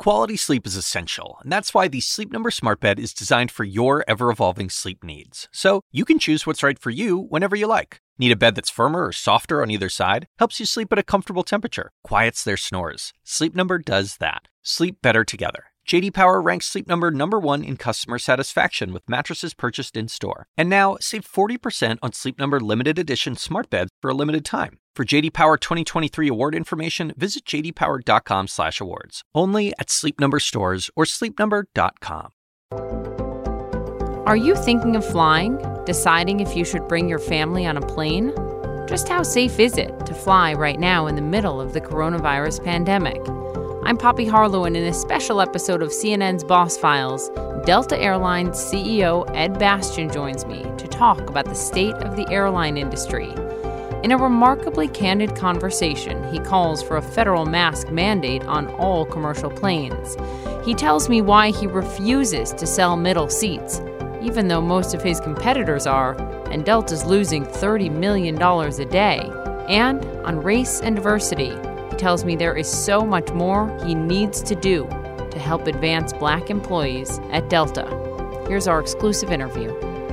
Quality sleep is essential, and that's why the Sleep Number Smart Bed is designed for your ever-evolving sleep needs. So you can choose what's right for you whenever you like. Need a bed that's firmer or softer on either side? Helps you sleep at a comfortable temperature. Quiets their snores. Sleep Number does that. Sleep better together. J.D. Power ranks Sleep Number #1 in customer satisfaction with mattresses purchased in-store. And now, save 40% on Sleep Number limited edition smart beds for a limited time. For J.D. Power 2023 award information, visit jdpower.com/awards. Only at Sleep Number stores or sleepnumber.com. Are you thinking of flying? Deciding if you should bring your family on a plane? Just how safe is it to fly right now in the middle of the coronavirus pandemic? I'm Poppy Harlow, and in a special episode of CNN's Boss Files, Delta Airlines CEO Ed Bastian joins me to talk about the state of the airline industry. In a remarkably candid conversation, he calls for a federal mask mandate on all commercial planes. He tells me why he refuses to sell middle seats, even though most of his competitors are, and Delta's losing $30 million a day. And on race and diversity, he tells me there is so much more he needs to do to help advance Black employees at Delta. Here's our exclusive interview.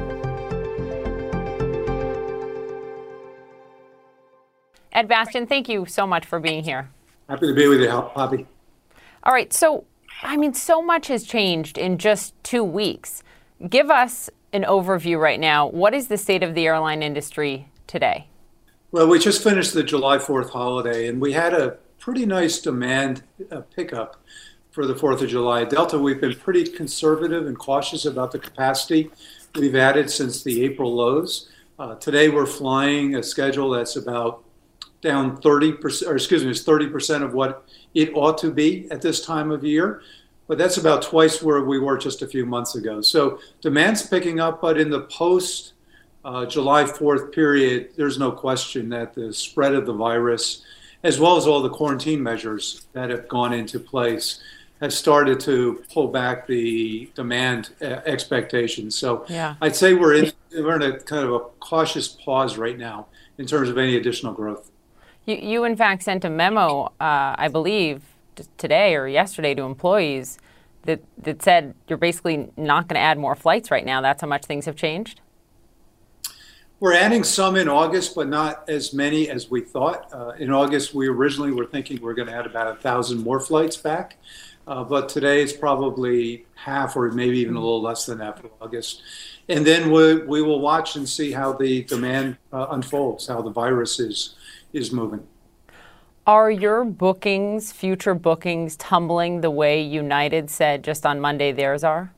Ed Bastian, thank you so much for being here. Happy to be with you, Poppy. All right, so much has changed in just 2 weeks. Give us an overview right now. What is the state of the airline industry today? Well, we just finished the July 4th holiday, and we had a pretty nice demand pickup for the 4th of July. At Delta, we've been pretty conservative and cautious about the capacity we've added since the April lows. Today, we're flying a schedule that's about down 30% of what it ought to be at this time of year. But that's about twice where we were just a few months ago. So demand's picking up, but in the post July 4th period, there's no question that the spread of the virus, as well as all the quarantine measures that have gone into place, has started to pull back the demand expectations. So yeah. I'd say we're in a kind of a cautious pause right now in terms of any additional growth. You in fact sent a memo, I believe, today or yesterday to employees that said you're basically not going to add more flights right now. That's how much things have changed? We're adding some in August, but not as many as we thought. In August, we originally were thinking we're going to add about 1,000 more flights back. But today it's probably half or maybe even a little less than half of August. And then we will watch and see how the demand unfolds, how the virus is moving. Are your bookings, future bookings, tumbling the way United said just on Monday theirs are?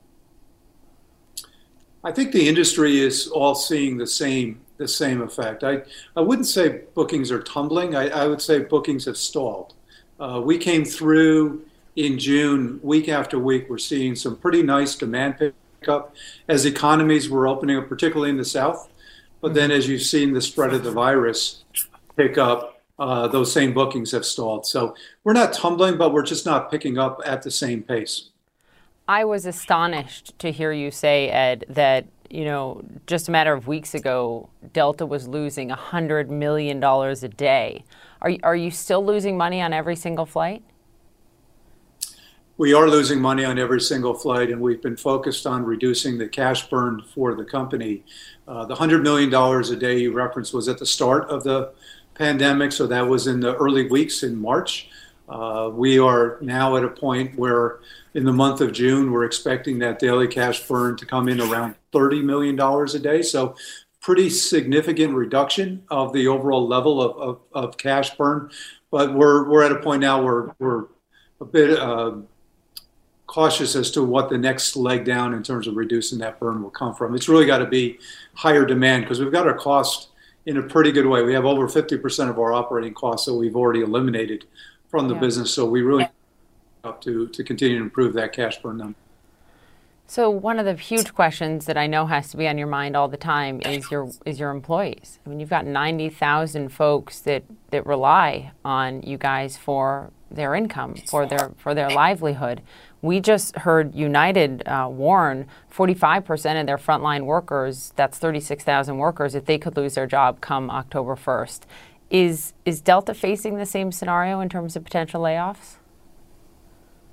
I think the industry is all seeing the same effect. I wouldn't say bookings are tumbling. I would say bookings have stalled. We came through in June, week after week. We're seeing some pretty nice demand pickup as economies were opening up, particularly in the South. But then as you've seen the spread of the virus pick up, those same bookings have stalled. So we're not tumbling, but we're just not picking up at the same pace. I was astonished to hear you say, Ed, that, just a matter of weeks ago, Delta was losing $100 million a day. Are you still losing money on every single flight? We are losing money on every single flight, and we've been focused on reducing the cash burn for the company. The $100 million a day you referenced was at the start of the pandemic, so that was in the early weeks in March. We are now at a point where in the month of June, we're expecting that daily cash burn to come in around $30 million a day. So pretty significant reduction of the overall level of cash burn. But we're at a point now where we're a bit cautious as to what the next leg down in terms of reducing that burn will come from. It's really got to be higher demand because we've got our cost in a pretty good way. We have over 50% of our operating costs that we've already eliminated from the business. So we really up to continue to improve that cash burn number. So one of the huge questions that I know has to be on your mind all the time is your employees. I mean, you've got 90,000 folks that rely on you guys for their income, for their livelihood. We just heard United warn 45% of their frontline workers, that's 36,000 workers, that they could lose their job come October 1st. Is Delta facing the same scenario in terms of potential layoffs?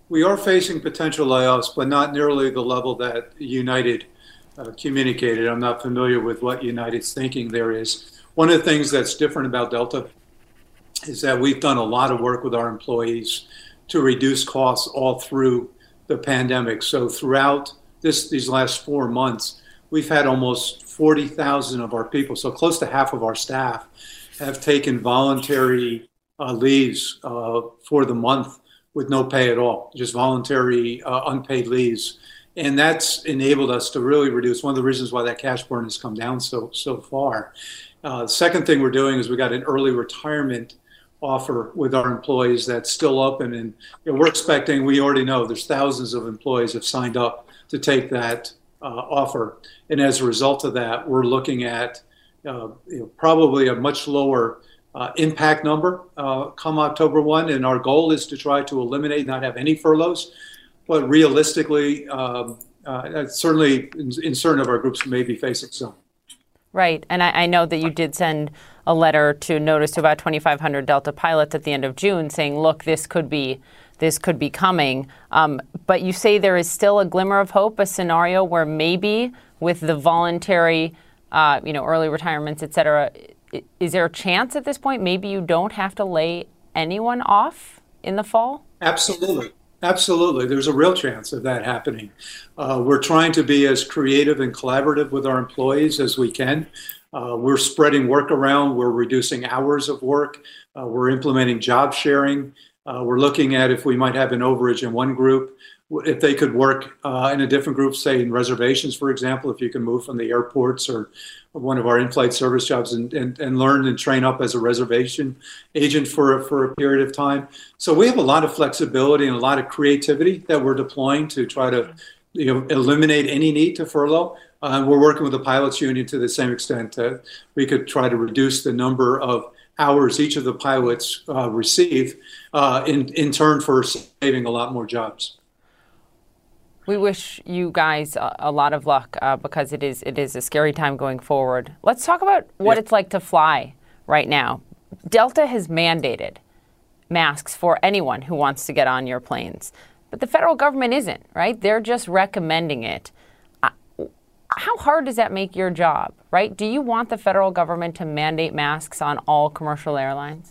We are facing potential layoffs, but not nearly the level that United communicated. I'm not familiar with what United's thinking there is. One of the things that's different about Delta is that we've done a lot of work with our employees to reduce costs all through the pandemic. So throughout these last 4 months, we've had almost 40,000 of our people, so close to half of our staff, have taken voluntary leaves for the month with no pay at all, just voluntary unpaid leaves. And that's enabled us to really reduce, one of the reasons why that cash burn has come down so far. Second thing we're doing is we got an early retirement offer with our employees that's still open. And we're expecting, we already know there's thousands of employees have signed up to take that offer. And as a result of that, we're looking at probably a much lower impact number come October 1. And our goal is to try to eliminate, not have any furloughs. But realistically, certainly in certain of our groups may be facing some. Right. And I know that you did send a letter to notice to about 2,500 Delta pilots at the end of June saying, look, this could be coming. But you say there is still a glimmer of hope, a scenario where maybe with the voluntary, early retirements, et cetera, is there a chance at this point maybe you don't have to lay anyone off in the fall? Absolutely. Absolutely. There's a real chance of that happening. We're trying to be as creative and collaborative with our employees as we can. We're spreading work around. We're reducing hours of work. We're implementing job sharing. We're looking at if we might have an overage in one group, if they could work in a different group, say in reservations, for example, if you can move from the airports or one of our in-flight service jobs and learn and train up as a reservation agent for a period of time. So we have a lot of flexibility and a lot of creativity that we're deploying to try to eliminate any need to furlough. We're working with the pilots union to the same extent that we could try to reduce the number of hours each of the pilots receive in turn for saving a lot more jobs. We wish you guys a lot of luck because it is a scary time going forward. Let's talk about what it's like to fly right now. Delta has mandated masks for anyone who wants to get on your planes, but the federal government isn't, right? They're just recommending it. How hard does that make your job, right? Do you want the federal government to mandate masks on all commercial airlines?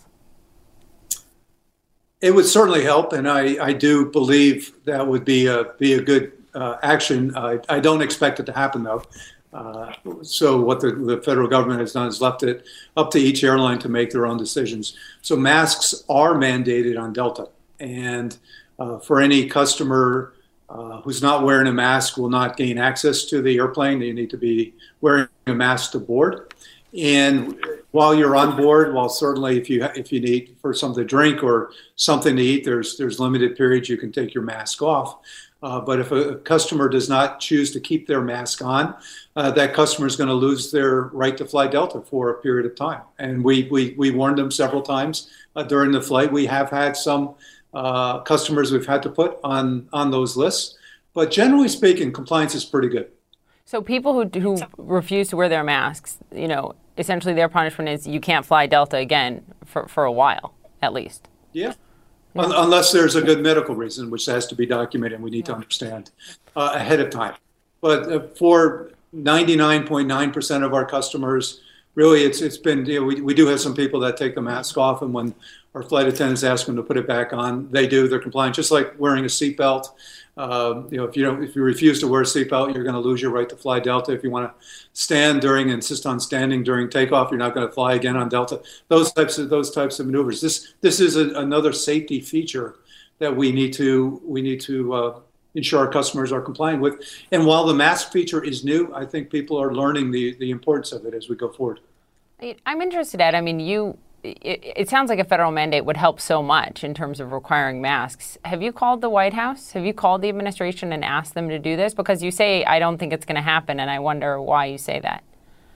It would certainly help, and I do believe that would be a good action. I don't expect it to happen, though. So what the federal government has done is left it up to each airline to make their own decisions. So masks are mandated on Delta, and for any customer who's not wearing a mask will not gain access to the airplane. You need to be wearing a mask to board. And while you're on board, while certainly if you need for something to drink or something to eat, there's limited periods you can take your mask off. But if a customer does not choose to keep their mask on, that customer is going to lose their right to fly Delta for a period of time. And we warned them several times during the flight. We have had some customers we've had to put on those lists. But generally speaking, compliance is pretty good. So people who refuse to wear their masks, essentially their punishment is you can't fly Delta again for a while, at least. Yeah. Unless there's a good medical reason, which has to be documented and we need to understand ahead of time. But for 99.9% of our customers, really it's been, we do have some people that take the mask off, and when our flight attendants ask them to put it back on, they do. They're compliant, just like wearing a seatbelt. If you refuse to wear a seatbelt, you're going to lose your right to fly Delta. If you want to insist on standing during takeoff, you're not going to fly again on Delta. Those types of maneuvers. This is another safety feature that we need to ensure our customers are compliant with. And while the mask feature is new, I think people are learning the importance of it as we go forward. I'm interested, Ed. I mean, it sounds like a federal mandate would help so much in terms of requiring masks. Have you called the White House? Have you called the administration and asked them to do this? Because you say, I don't think it's going to happen, and I wonder why you say that.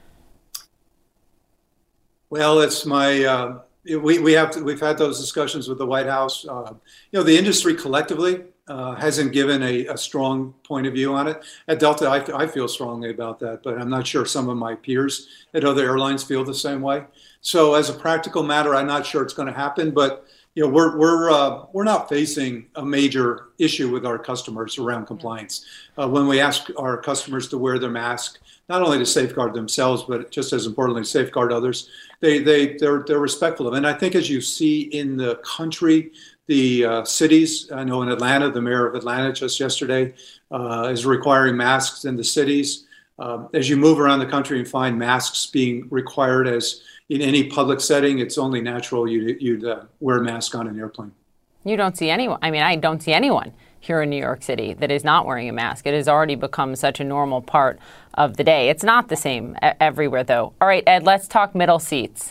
Well, it's my we've had those discussions with the White House. The industry collectively hasn't given a strong point of view on it. At Delta, I feel strongly about that, but I'm not sure some of my peers at other airlines feel the same way. So as a practical matter, I'm not sure it's going to happen, but we're not facing a major issue with our customers around compliance. When we ask our customers to wear their mask, not only to safeguard themselves, but just as importantly, safeguard others, they're respectful of it. And I think as you see in the country, the cities, I know in Atlanta, the mayor of Atlanta just yesterday is requiring masks in the cities. As you move around the country and find masks being required as in any public setting, it's only natural you'd wear a mask on an airplane. You don't see anyone. I mean, I don't see anyone here in New York City that is not wearing a mask. It has already become such a normal part of the day. It's not the same everywhere, though. All right, Ed, let's talk middle seats.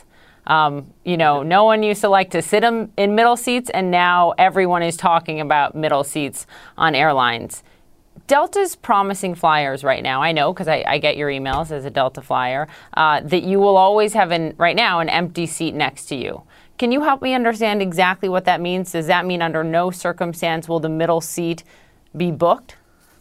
No one used to like to sit in middle seats, and now everyone is talking about middle seats on airlines. Delta's promising flyers right now, I know because I get your emails as a Delta flyer, that you will always have right now an empty seat next to you. Can you help me understand exactly what that means? Does that mean under no circumstance will the middle seat be booked?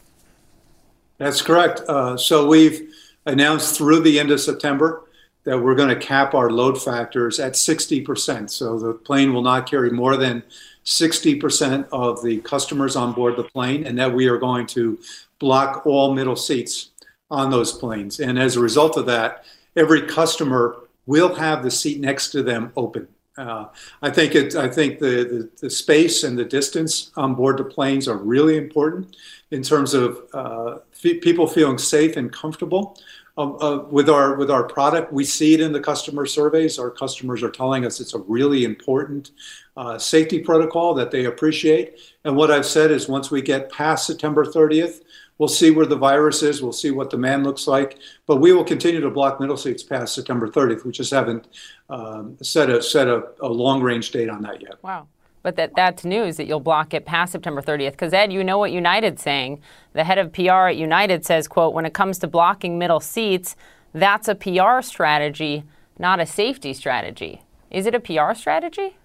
That's correct. So we've announced through the end of September that we're going to cap our load factors at 60%. So the plane will not carry more than 60% of the customers on board the plane, and that we are going to block all middle seats on those planes. And as a result of that, every customer will have the seat next to them open. I think the space and the distance on board the planes are really important in terms of people feeling safe and comfortable with our product. We see it in the customer surveys. Our customers are telling us it's a really important safety protocol that they appreciate. And what I've said is once we get past September 30th, we'll see where the virus is. We'll see what demand looks like. But we will continue to block middle seats past September 30th. We just haven't set a long-range date on that yet. Wow. But that's news that you'll block it past September 30th. Because, Ed, you know what United's saying. The head of PR at United says, quote, when it comes to blocking middle seats, that's a PR strategy, not a safety strategy. Is it a PR strategy?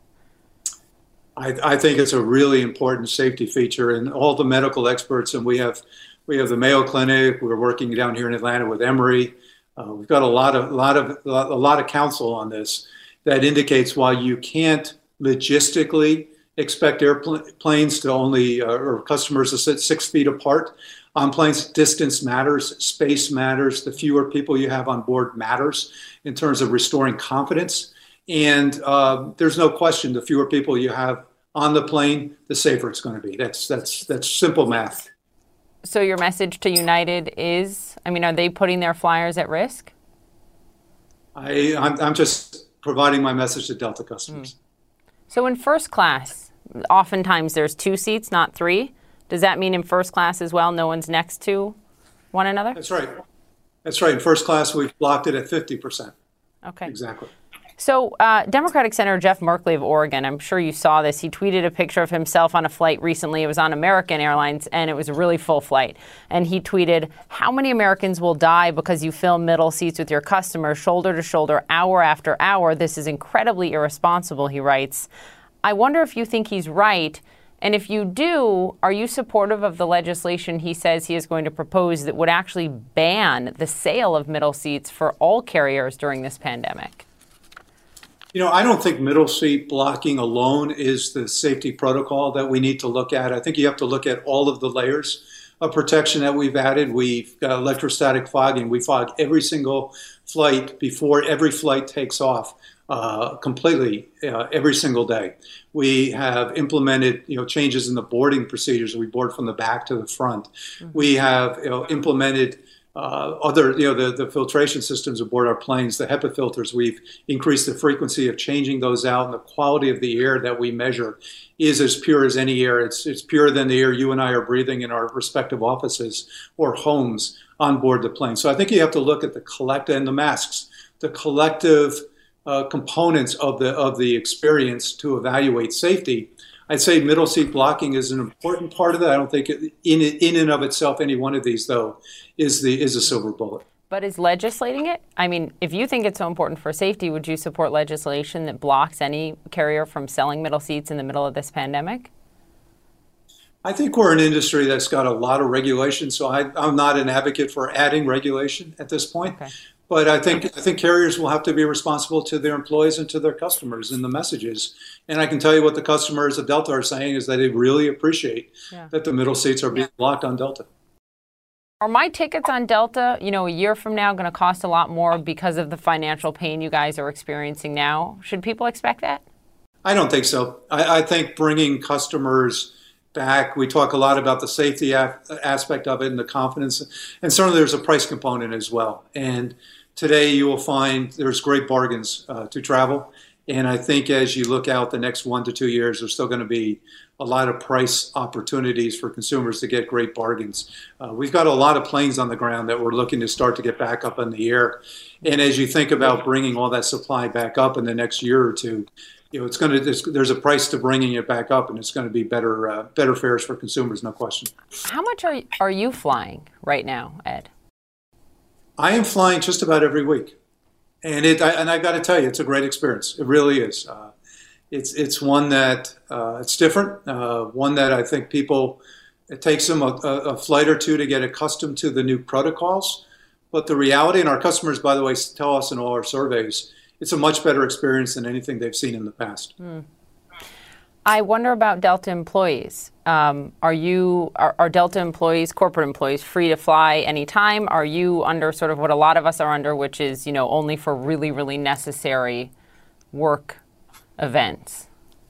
I think it's a really important safety feature, and all the medical experts, and we have the Mayo Clinic. We're working down here in Atlanta with Emory. We've got a lot of counsel on this that indicates while you can't logistically expect airplanes to only or customers to sit 6 feet apart on planes, distance matters, space matters. The fewer people you have on board matters in terms of restoring confidence. And there's no question the fewer people you have on the plane, the safer it's going to be. That's simple math. So your message to United is, are they putting their flyers at risk? I'm just providing my message to Delta customers. So in first class, oftentimes there's 2 seats, not 3. Does that mean in first class as well, no one's next to one another? That's right. In first class, we've blocked it at 50%. Okay. Exactly. So Democratic Senator Jeff Merkley of Oregon, I'm sure you saw this. He tweeted a picture of himself on a flight recently. It was on American Airlines, and it was a really full flight. And he tweeted, how many Americans will die because you fill middle seats with your customers shoulder to shoulder, hour after hour? This is incredibly irresponsible, he writes. I wonder if you think he's right. And if you do, are you supportive of the legislation he says he is going to propose that would actually ban the sale of middle seats for all carriers during this pandemic? I don't think middle seat blocking alone is the safety protocol that we need to look at. I think you have to look at all of the layers of protection that we've added. We've got electrostatic fogging. We fog every single flight before every flight takes off completely every single day. We have implemented changes in the boarding procedures. We board from the back to the front. Mm-hmm. We have implemented the filtration systems aboard our planes, the HEPA filters. We've increased the frequency of changing those out, and the quality of the air that we measure is as pure as any air. It's purer than the air you and I are breathing in our respective offices or homes on board the plane. So I think you have to look at the collective and the masks, the collective components of the experience to evaluate safety. I'd say middle seat blocking is an important part of that. I don't think in and of itself, any one of these, though, is a silver bullet. But is legislating it? If you think it's so important for safety, would you support legislation that blocks any carrier from selling middle seats in the middle of this pandemic? I think we're an industry that's got a lot of regulation, so I'm not an advocate for adding regulation at this point. Okay. But I think carriers will have to be responsible to their employees and to their customers in the messages. And I can tell you what the customers of Delta are saying is that they really appreciate that the middle seats are being blocked on Delta. Are my tickets on Delta, a year from now going to cost a lot more because of the financial pain you guys are experiencing now? Should people expect that? I don't think so. I think bringing customers back, we talk a lot about the safety aspect of it and the confidence, and certainly there's a price component as well. And today you will find there's great bargains to travel. And I think as you look out the next 1 to 2 years, there's still going to be a lot of price opportunities for consumers to get great bargains. We've got a lot of planes on the ground that we're looking to start to get back up in the air. And as you think about bringing all that supply back up in the next year or two, there's a price to bringing it back up, and it's going to be better fares for consumers, no question. How much are you flying right now, Ed? I am flying just about every week. And I've got to tell you, it's a great experience. It really is. It's one that it's different. One that I think it takes them a flight or two to get accustomed to the new protocols. But the reality, and our customers, by the way, tell us in all our surveys, it's a much better experience than anything they've seen in the past. I wonder about Delta employees. Are Delta employees, corporate employees, free to fly anytime? Are you under sort of what a lot of us are under, which is, only for really, really necessary work events?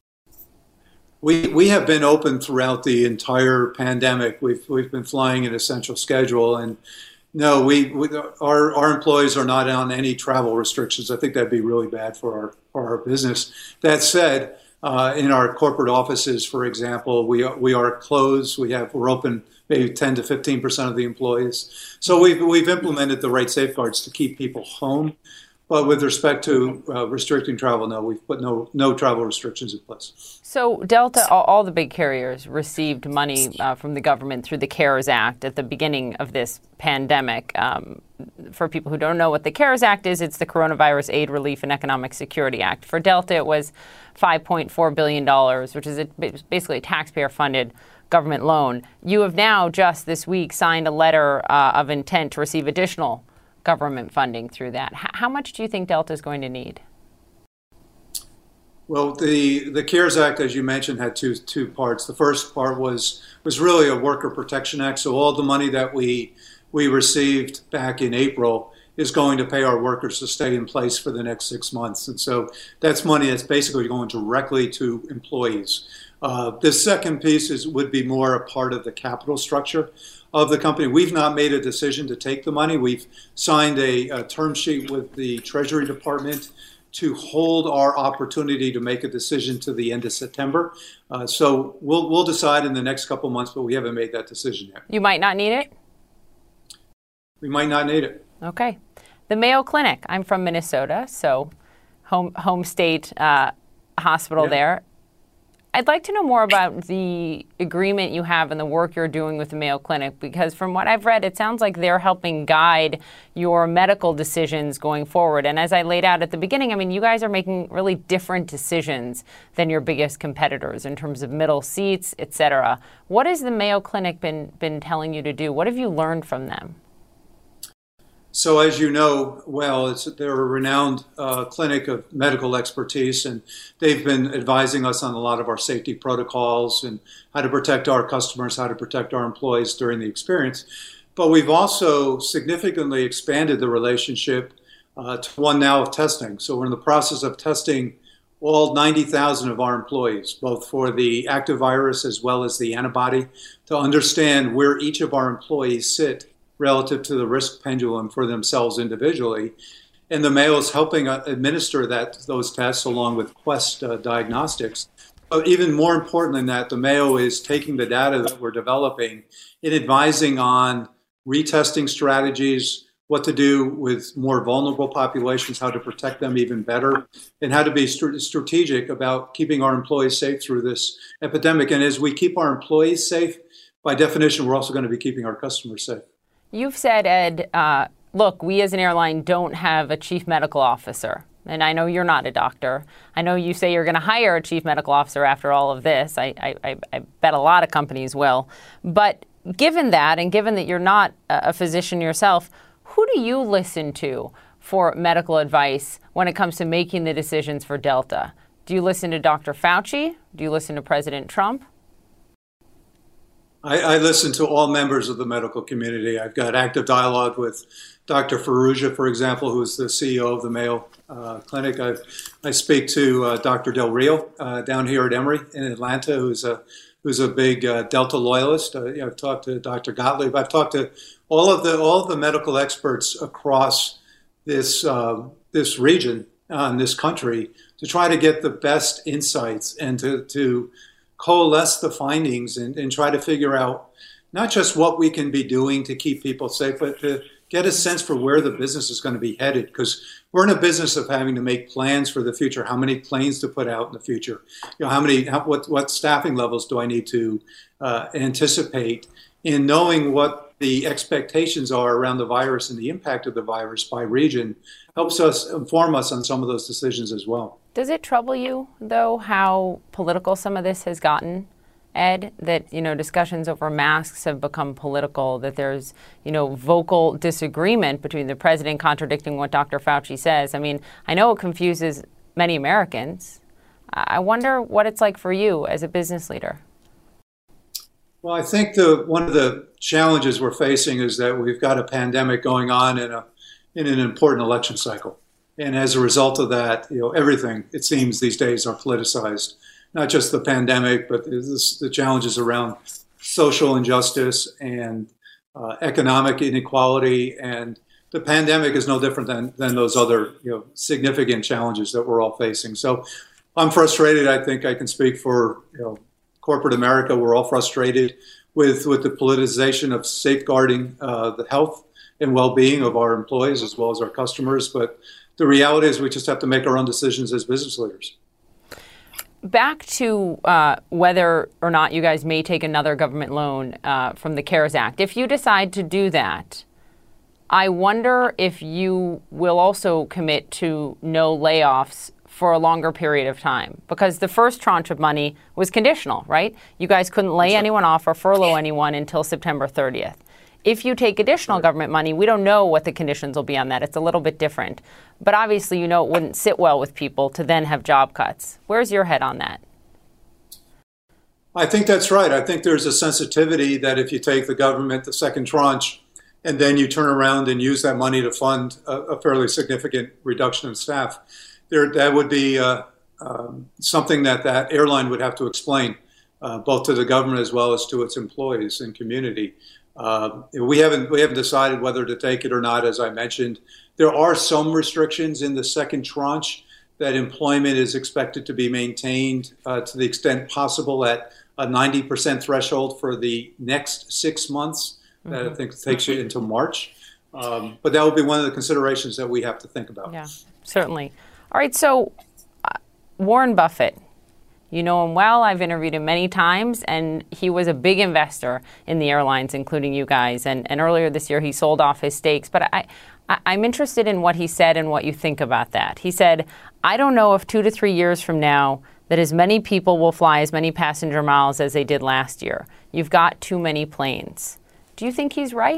We have been open throughout the entire pandemic. We've been flying an essential schedule, and no, our employees are not on any travel restrictions. I think that'd be really bad for our business. That said, in our corporate offices, for example, we are closed. We're open maybe 10 to 15% of the employees. So we've implemented the right safeguards to keep people home. But with respect to restricting travel, no, we've put no travel restrictions in place. So Delta, all the big carriers received money from the government through the CARES Act at the beginning of this pandemic. For people who don't know what the CARES Act is, it's the Coronavirus Aid, Relief, and Economic Security Act. For Delta, it was $5.4 billion, which is basically a taxpayer-funded government loan. You have now just this week signed a letter of intent to receive additional government funding through that. How much do you think Delta is going to need? Well, the CARES Act, as you mentioned, had two parts. The first part was really a Worker Protection Act. So all the money that we received back in April is going to pay our workers to stay in place for the next 6 months. And so that's money that's basically going directly to employees. The second piece would be more a part of the capital structure of the company. We've not made a decision to take the money. We've signed a term sheet with the Treasury Department to hold our opportunity to make a decision to the end of September. So we'll decide in the next couple months, but we haven't made that decision yet. You might not need it? We might not need it. Okay. The Mayo Clinic. I'm from Minnesota, so home state hospital there. I'd like to know more about the agreement you have and the work you're doing with the Mayo Clinic, because from what I've read, it sounds like they're helping guide your medical decisions going forward. And as I laid out at the beginning, I mean, you guys are making really different decisions than your biggest competitors in terms of middle seats, et cetera. What has the Mayo Clinic been telling you to do? What have you learned from them? So as you know, they're a renowned clinic of medical expertise, and they've been advising us on a lot of our safety protocols and how to protect our customers, how to protect our employees during the experience. But we've also significantly expanded the relationship to one now of testing. So we're in the process of testing all 90,000 of our employees, both for the active virus as well as the antibody, to understand where each of our employees sit relative to the risk pendulum for themselves individually. And the Mayo is helping administer those tests along with Quest Diagnostics. But even more important than that, the Mayo is taking the data that we're developing and advising on retesting strategies, what to do with more vulnerable populations, how to protect them even better, and how to be strategic about keeping our employees safe through this epidemic. And as we keep our employees safe, by definition, we're also going to be keeping our customers safe. You've said, Ed, look, we as an airline don't have a chief medical officer. And I know you're not a doctor. I know you say you're going to hire a chief medical officer after all of this. I bet a lot of companies will. But given that, and given that you're not a physician yourself, who do you listen to for medical advice when it comes to making the decisions for Delta? Do you listen to Dr. Fauci? Do you listen to President Trump? I listen to all members of the medical community. I've got active dialogue with Dr. Farrugia, for example, who is the CEO of the Mayo Clinic. I speak to Dr. Del Rio down here at Emory in Atlanta, who's a big Delta loyalist. I've talked to Dr. Gottlieb. I've talked to all of the medical experts across this region in this country to try to get the best insights and to coalesce the findings and try to figure out not just what we can be doing to keep people safe, but to get a sense for where the business is going to be headed. Because we're in a business of having to make plans for the future. How many planes to put out in the future? What staffing levels do I need to anticipate? In knowing what the expectations are around the virus and the impact of the virus by region helps us inform us on some of those decisions as well. Does it trouble you, though, how political some of this has gotten, Ed? That, discussions over masks have become political, that there's, vocal disagreement between the president contradicting what Dr. Fauci says. I mean, I know it confuses many Americans. I wonder what it's like for you as a business leader. Well, I think one of the challenges we're facing is that we've got a pandemic going on in an important election cycle. And as a result of that, everything, it seems these days, are politicized. Not just the pandemic, but the challenges around social injustice and economic inequality. And the pandemic is no different than those other significant challenges that we're all facing. So I'm frustrated. I think I can speak for corporate America. We're all frustrated with the politicization of safeguarding the health and well-being of our employees as well as our customers. But the reality is we just have to make our own decisions as business leaders. Back to whether or not you guys may take another government loan from the CARES Act. If you decide to do that, I wonder if you will also commit to no layoffs for a longer period of time, because the first tranche of money was conditional, right? You guys couldn't lay anyone off or furlough anyone until September 30th. If you take additional government money, we don't know what the conditions will be on that. It's a little bit different. But obviously, it wouldn't sit well with people to then have job cuts. Where's your head on that? I think that's right. I think there's a sensitivity that if you take the government, the second tranche, and then you turn around and use that money to fund a fairly significant reduction in staff, that would be something that airline would have to explain, both to the government as well as to its employees and community. We haven't decided whether to take it or not. As I mentioned, there are some restrictions in the second tranche that employment is expected to be maintained to the extent possible at a 90% threshold for the next 6 months. That I think takes you into March. But that will be one of the considerations that we have to think about. Yeah, certainly. All right. So Warren Buffett. You know him well. I've interviewed him many times, and he was a big investor in the airlines, including you guys. And earlier this year, he sold off his stakes. But I'm interested in what he said and what you think about that. He said, I don't know if 2 to 3 years from now that as many people will fly as many passenger miles as they did last year. You've got too many planes. Do you think he's right?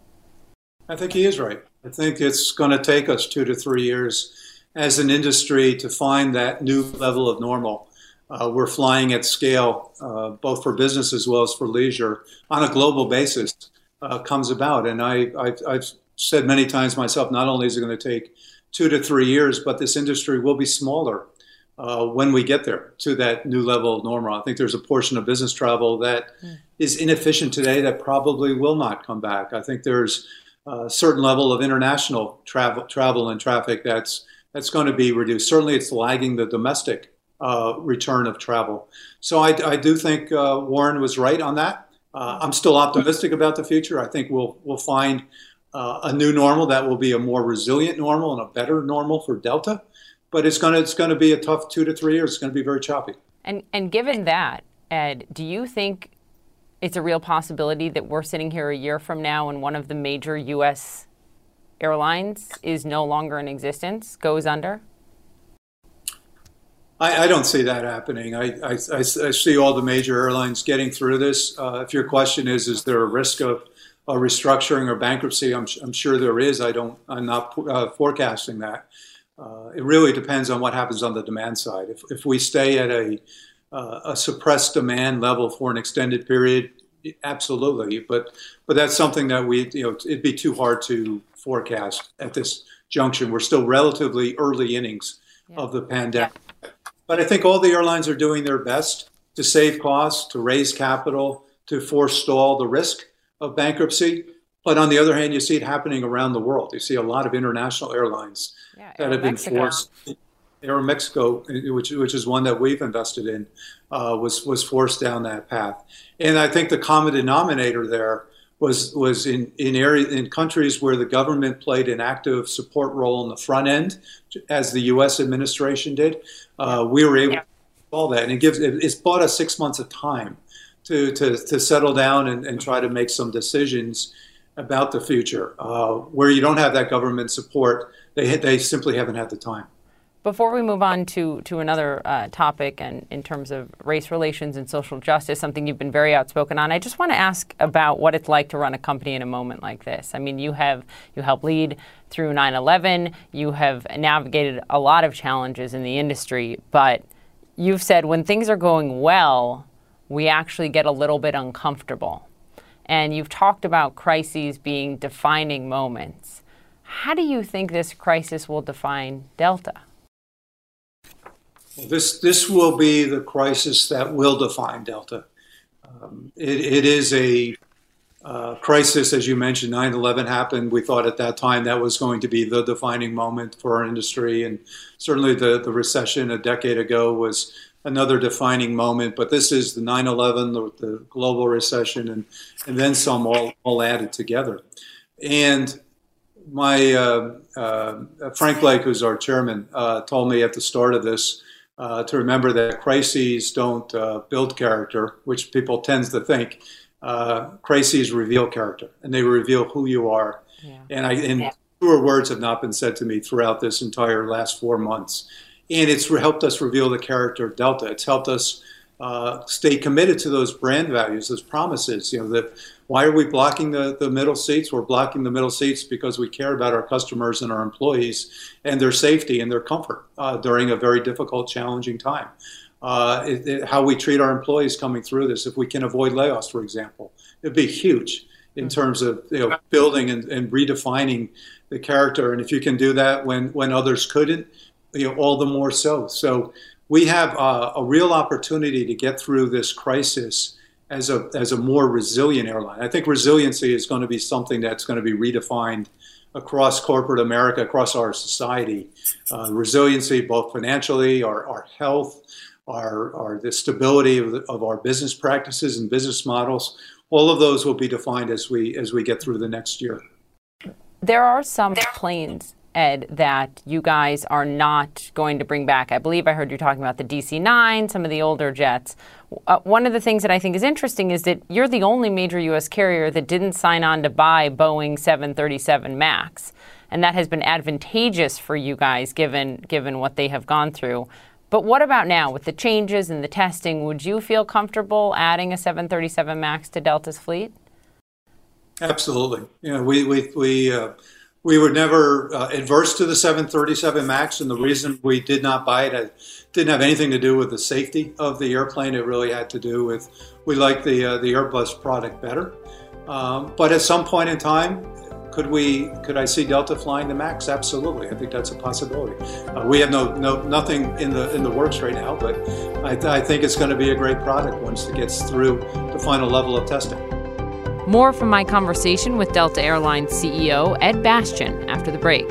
I think he is right. I think it's going to take us 2 to 3 years as an industry to find that new level of normal. We're flying at scale, both for business as well as for leisure, on a global basis, comes about. And I've said many times myself, not only is it going to take 2 to 3 years, but this industry will be smaller when we get there to that new level of normal. I think there's a portion of business travel that is inefficient today that probably will not come back. I think there's a certain level of international travel and traffic that's going to be reduced. Certainly it's lagging the domestic return of travel. So I do think Warren was right on that. I'm still optimistic about the future. I think we'll find a new normal that will be a more resilient normal and a better normal for Delta. But it's going to be a tough 2 to 3 years. It's going to be very choppy. And given that, Ed, do you think it's a real possibility that we're sitting here a year from now and one of the major U.S. airlines is no longer in existence, goes under? I don't see that happening. I see all the major airlines getting through this. If your question is there a risk of a restructuring or bankruptcy. I'm sure there is. I'm not forecasting that. It really depends on what happens on the demand side. If we stay at a suppressed demand level for an extended period, absolutely. But that's something that it'd be too hard to forecast at this junction. We're still relatively early innings of the pandemic. But I think all the airlines are doing their best to save costs, to raise capital, to forestall the risk of bankruptcy. But on the other hand, you see it happening around the world. You see a lot of international airlines that have been forced. Aeromexico, which is one that we've invested in, was forced down that path. And I think the common denominator there was in countries where the government played an active support role in the front end, as the U.S. administration did. We were able to all that, and it's bought us 6 months of time to settle down and try to make some decisions about the future. Where you don't have that government support, they simply haven't had the time. Before we move on to another topic, and in terms of race relations and social justice, something you've been very outspoken on, I just want to ask about what it's like to run a company in a moment like this. I mean, you helped lead through 9/11. You have navigated a lot of challenges in the industry, but you've said when things are going well, we actually get a little bit uncomfortable. And you've talked about crises being defining moments. How do you think this crisis will define Delta? This will be the crisis that will define Delta. It is a crisis, as you mentioned. 9/11 happened. We thought at that time that was going to be the defining moment for our industry, and certainly the recession a decade ago was another defining moment. But this is the 9/11, the global recession, and then some all added together. And my Frank Blake, who's our chairman, told me at the start of this to remember that crises don't build character, which people tend to think. Crises reveal character, and they reveal who you are. Yeah. And truer words have not been said to me throughout this entire last 4 months. And it's helped us reveal the character of Delta. It's helped us stay committed to those brand values, those promises. Why are we blocking the middle seats? We're blocking the middle seats because we care about our customers and our employees and their safety and their comfort during a very difficult, challenging time. How we treat our employees coming through this. If we can avoid layoffs, for example, it'd be huge in terms of building and redefining the character. And if you can do that when others couldn't, all the more so. So we have a real opportunity to get through this crisis as a more resilient airline. I think resiliency is going to be something that's going to be redefined across corporate America, across our society. Resiliency, both financially, our health, the stability of our business practices and business models. All of those will be defined as we get through the next year. There are some planes, Ed, that you guys are not going to bring back. I believe I heard you talking about the DC-9, some of the older jets. One of the things that I think is interesting is that you're the only major U.S. carrier that didn't sign on to buy Boeing 737 MAX. And that has been advantageous for you guys, given what they have gone through. But what about now with the changes and the testing? Would you feel comfortable adding a 737 MAX to Delta's fleet? Absolutely. We were never adverse to the 737 MAX, and the reason we did not buy it didn't have anything to do with the safety of the airplane. It really had to do with we like the Airbus product better. But at some point in time, could I see Delta flying the MAX? Absolutely. I think that's a possibility. We have nothing in the works right now, but I think it's going to be a great product once it gets through the final level of testing. More from my conversation with Delta Airlines CEO Ed Bastian after the break.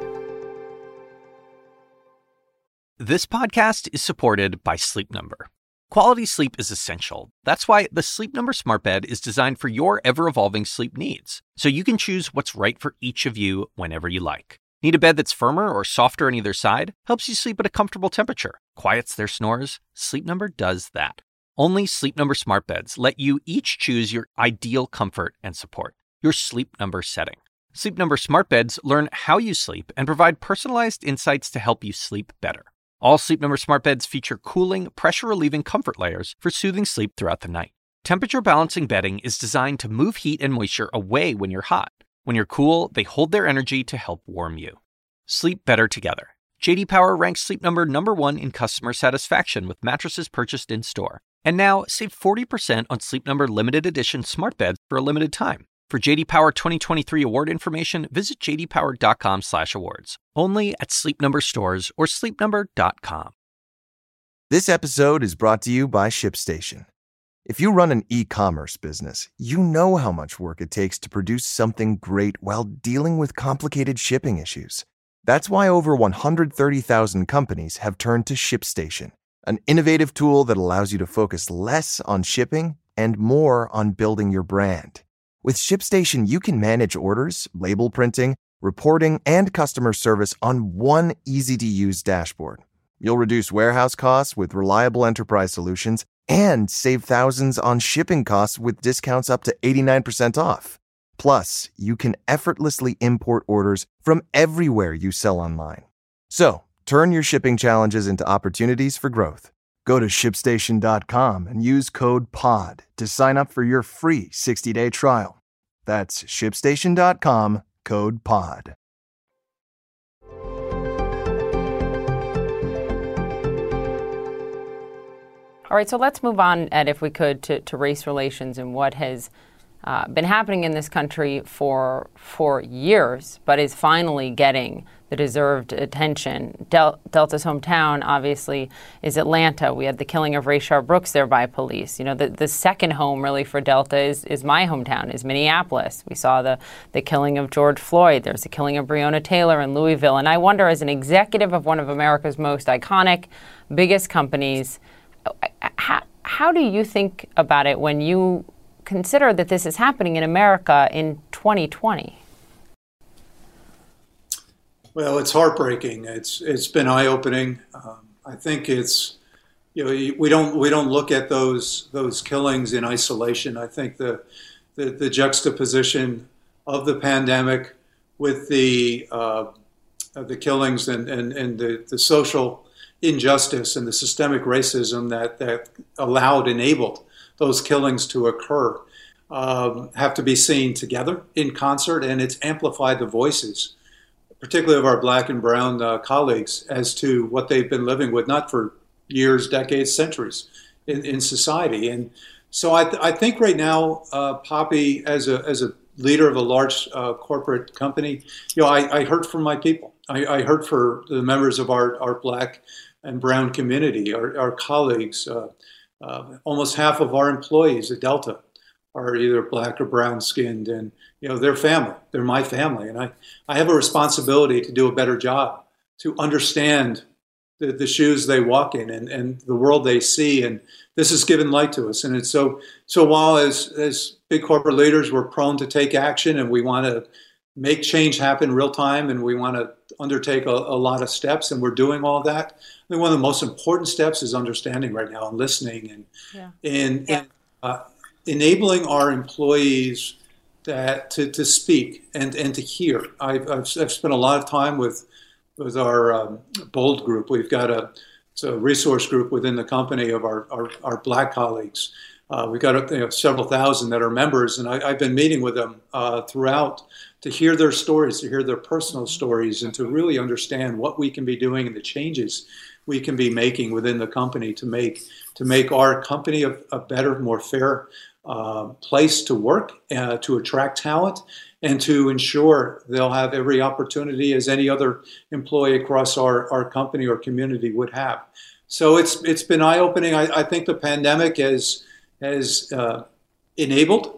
This podcast is supported by Sleep Number. Quality sleep is essential. That's why the Sleep Number Smart Bed is designed for your ever-evolving sleep needs, so you can choose what's right for each of you whenever you like. Need a bed that's firmer or softer on either side? Helps you sleep at a comfortable temperature. Quiets their snores? Sleep Number does that. Only Sleep Number Smart Beds let you each choose your ideal comfort and support, your Sleep Number setting. Sleep Number Smart Beds learn how you sleep and provide personalized insights to help you sleep better. All Sleep Number Smart Beds feature cooling, pressure-relieving comfort layers for soothing sleep throughout the night. Temperature balancing bedding is designed to move heat and moisture away when you're hot. When you're cool, they hold their energy to help warm you. Sleep better together. J.D. Power ranks Sleep Number #1 in customer satisfaction with mattresses purchased in-store. And now, save 40% on Sleep Number limited edition smart beds for a limited time. For J.D. Power 2023 award information, visit jdpower.com/awards. Only at Sleep Number stores or sleepnumber.com. This episode is brought to you by ShipStation. If you run an e-commerce business, you know how much work it takes to produce something great while dealing with complicated shipping issues. That's why over 130,000 companies have turned to ShipStation, an innovative tool that allows you to focus less on shipping and more on building your brand. With ShipStation, you can manage orders, label printing, reporting, and customer service on one easy-to-use dashboard. You'll reduce warehouse costs with reliable enterprise solutions and save thousands on shipping costs with discounts up to 89% off. Plus, you can effortlessly import orders from everywhere you sell online. So, turn your shipping challenges into opportunities for growth. Go to ShipStation.com and use code POD to sign up for your free 60-day trial. That's ShipStation.com, code POD. All right, so let's move on, Ed, if we could, to race relations and what has been happening in this country for years, but is finally getting the deserved attention. Delta's hometown, obviously, is Atlanta. We had the killing of Rayshard Brooks there by police. You know, the second home, really, for Delta is my hometown, is Minneapolis. We saw the killing of George Floyd. There's the killing of Breonna Taylor in Louisville. And I wonder, as an executive of one of America's most iconic, biggest companies, how do you think about it when you consider that this is happening in America in 2020? Well, it's heartbreaking. It's been eye-opening. I think it's, we don't look at those killings in isolation. I think the juxtaposition of the pandemic with the killings and the social injustice and the systemic racism that enabled those killings to occur have to be seen together in concert, and it's amplified the voices, particularly of our Black and brown colleagues, as to what they've been living with, not for years, decades, centuries in society. And so I think right now, Poppy, as a leader of a large corporate company, I heard from my people. I heard for the members of our Black and brown community, our colleagues. Almost half of our employees at Delta are either Black or brown skinned, and they're family. They're my family, and I have a responsibility to do a better job to understand the shoes they walk in and the world they see. And this has given light to us. And it's so while as big corporate leaders, we're prone to take action and we want to make change happen real time, and we want to undertake a lot of steps, and we're doing all that. I think one of the most important steps is understanding right now and listening and enabling our employees to speak and to hear. I've spent a lot of time with our BOLD group. We've got it's a resource group within the company of our Black colleagues. We've got several thousand that are members, and I've been meeting with them throughout to hear their stories, to hear their personal stories, and to really understand what we can be doing and the changes we can be making within the company to make our company a better, more fair place to work, to attract talent, and to ensure they'll have every opportunity as any other employee across our company or community would have. So it's been eye-opening. I think the pandemic has enabled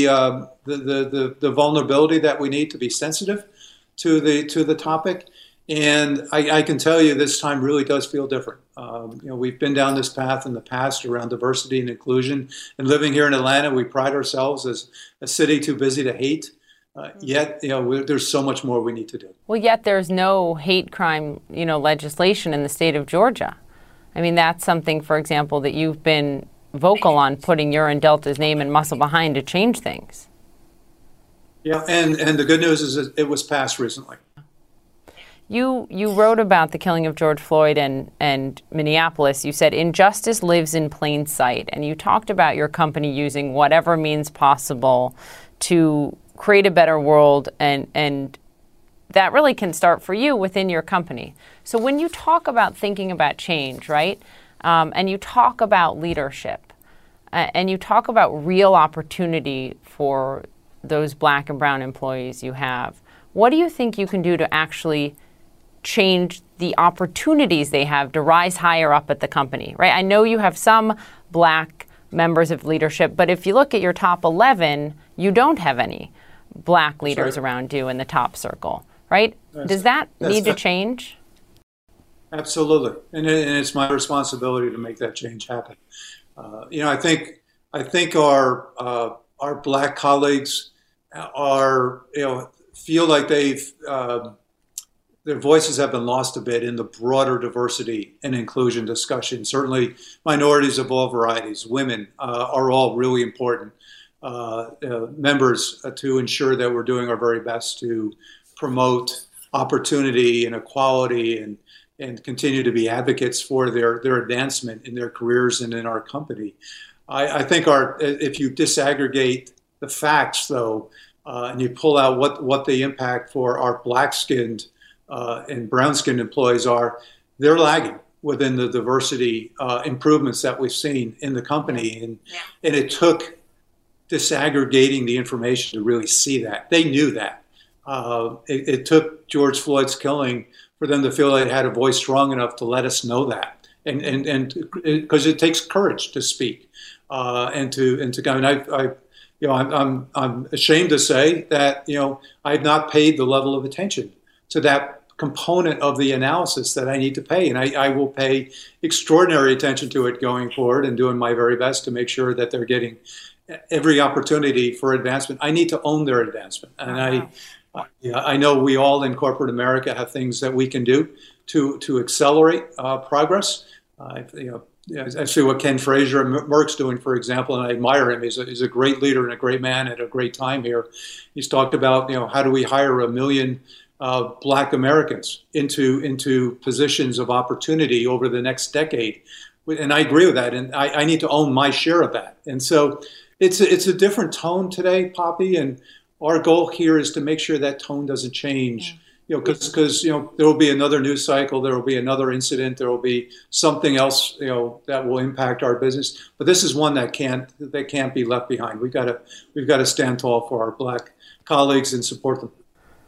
the vulnerability that we need to be sensitive to the topic. And I can tell you this time really does feel different. We've been down this path in the past around diversity and inclusion. And living here in Atlanta, we pride ourselves as a city too busy to hate. Yet, there's so much more we need to do. Well, yet there's no hate crime, legislation in the state of Georgia. I mean, that's something, for example, that you've been vocal on putting your and Delta's name and muscle behind to change things. Yeah, and the good news is that it was passed recently. You wrote about the killing of George Floyd and Minneapolis. You said injustice lives in plain sight, and you talked about your company using whatever means possible to create a better world, and that really can start for you within your company. So when you talk about thinking about change, right, and you talk about leadership, and you talk about real opportunity for those Black and brown employees you have, what do you think you can do to actually change the opportunities they have to rise higher up at the company, right? I know you have some Black members of leadership, but if you look at your top 11, you don't have any Black leaders around you in the top circle, right? Does that need to change? Absolutely, and it's my responsibility to make that change happen. I think our Black colleagues are feel like they've their voices have been lost a bit in the broader diversity and inclusion discussion. Certainly, minorities of all varieties, women are all really important members to ensure that we're doing our very best to promote opportunity and equality and continue to be advocates for their advancement in their careers and in our company. I think if you disaggregate the facts, though, and you pull out what the impact for our Black-skinned and brown-skinned employees are, they're lagging within the diversity improvements that we've seen in the company. And it took disaggregating the information to really see that. They knew that. It took George Floyd's killing for them to feel they had a voice strong enough to let us know that. And because it takes courage to speak and to go. And I'm ashamed to say that I've not paid the level of attention to that component of the analysis that I need to pay. And I will pay extraordinary attention to it going forward and doing my very best to make sure that they're getting every opportunity for advancement. I need to own their advancement. And I know we all in corporate America have things that we can do to accelerate progress. I see what Ken Frazier at Merck's doing, for example, and I admire him. He's a great leader and a great man at a great time here. He's talked about, how do we hire 1 million Black Americans into positions of opportunity over the next decade. And I agree with that. And I need to own my share of that. And so it's a different tone today, Poppy. And our goal here is to make sure that tone doesn't change. Because there will be another news cycle, there will be another incident, there will be something else that will impact our business. But this is one that can't be left behind. We've got to stand tall for our Black colleagues and support them.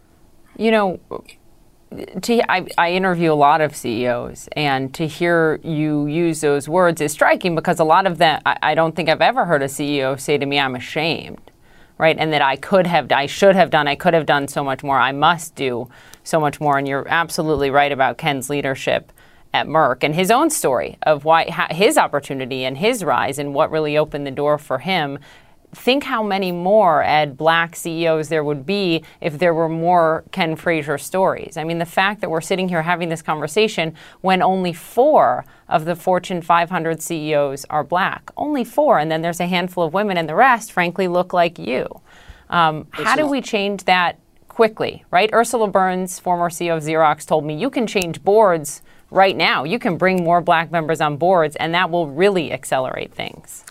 I interview a lot of CEOs, and to hear you use those words is striking because a lot of them, I don't think I've ever heard a CEO say to me, I'm ashamed, right? And that I could have done so much more. I must do so much more. And you're absolutely right about Ken's leadership at Merck and his own story of his opportunity and his rise and what really opened the door for him. Think how many more Black CEOs there would be if there were more Ken Frazier stories. I mean, the fact that we're sitting here having this conversation when only 4 of the Fortune 500 CEOs are Black, only 4, and then there's a handful of women, and the rest, frankly, look like you. How do we change that quickly, right? Ursula Burns, former CEO of Xerox, told me you can change boards right now. You can bring more Black members on boards, and that will really accelerate things.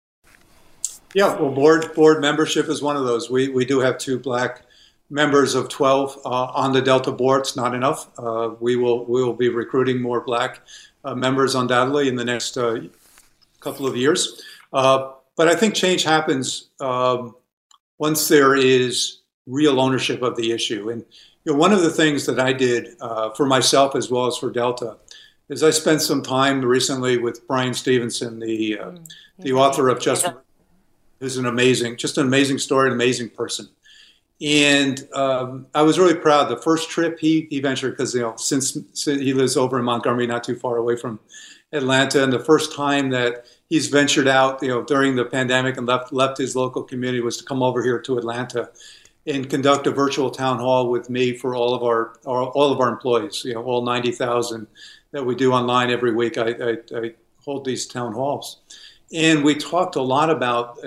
Yeah, well, board membership is one of those. We do have 2 Black members of 12 on the Delta board. It's not enough. We will be recruiting more Black members undoubtedly in the next couple of years. But I think change happens once there is real ownership of the issue. And one of the things that I did for myself as well as for Delta is I spent some time recently with Brian Stevenson, the author of Just. Who's an amazing story, an amazing person. And I was really proud. The first trip he ventured, because since he lives over in Montgomery, not too far away from Atlanta, and the first time that he's ventured out, during the pandemic and left his local community was to come over here to Atlanta and conduct a virtual town hall with me for all of our employees. All 90,000 that we do online every week. I hold these town halls. And we talked a lot about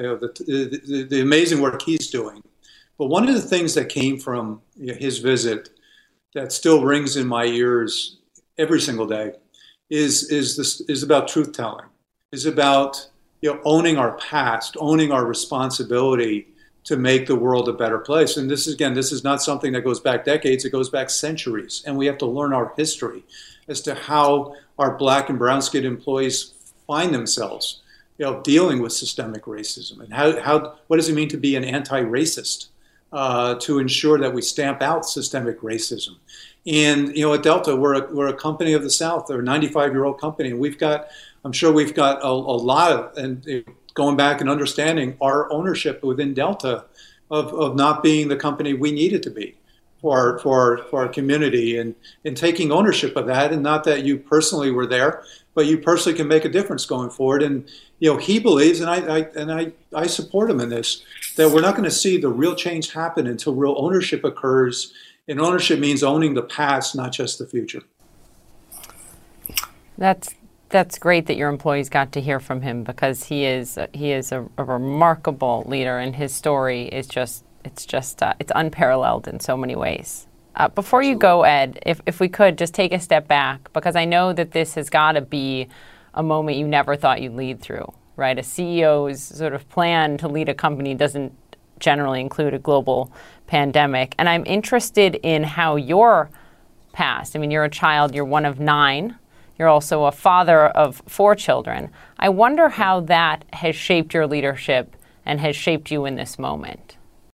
the amazing work he's doing. But one of the things that came from his visit that still rings in my ears every single day is about truth telling, is about owning our past, owning our responsibility to make the world a better place. And this is not something that goes back decades, it goes back centuries. And we have to learn our history as to how our black and brown skinned employees find themselves dealing with systemic racism, and what does it mean to be an anti-racist, to ensure that we stamp out systemic racism. And at Delta, we're a company of the South. We're a 95-year-old company, and I'm sure we've got a lot of, and going back and understanding our ownership within Delta of not being the company we needed to be for our community, and taking ownership of that. And not that you personally were there, but you personally can make a difference going forward. And he believes, and I support him in this, that we're not going to see the real change happen until real ownership occurs. And ownership means owning the past, not just the future. That's great that your employees got to hear from him, because he is a remarkable leader, and his story is it's unparalleled in so many ways. Before you go, Ed, if we could just take a step back, because I know that this has got to be a moment you never thought you'd lead through, right? A CEO's sort of plan to lead a company doesn't generally include a global pandemic. And I'm interested in how your past, you're a child, you're one of 9. You're also a father of 4 children. I wonder how that has shaped your leadership and has shaped you in this moment.